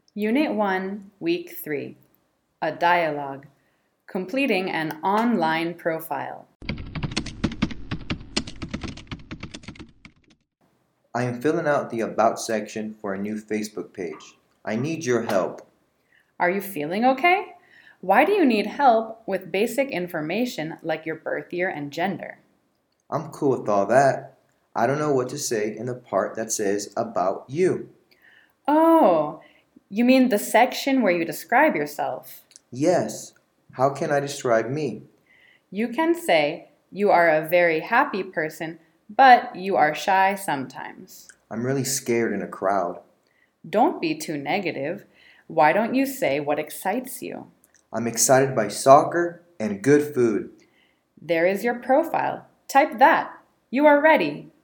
Unit 1, Week 3, a dialogue, completing an online profile. I am filling out the About section for a new Facebook page. I need your help. Are you feeling okay? Why do you need help with basic information like your birth year and gender? I'm cool with all that. I don't know what to say in the part that says About you. Oh, you mean the section where you describe yourself? Yes. How can I describe me? You can say you are a very happy person, but you are shy sometimes. I'm really scared in a crowd. Don't be too negative. Why don't you say what excites you? I'm excited by soccer and good food. There is your profile. Type that. You are ready.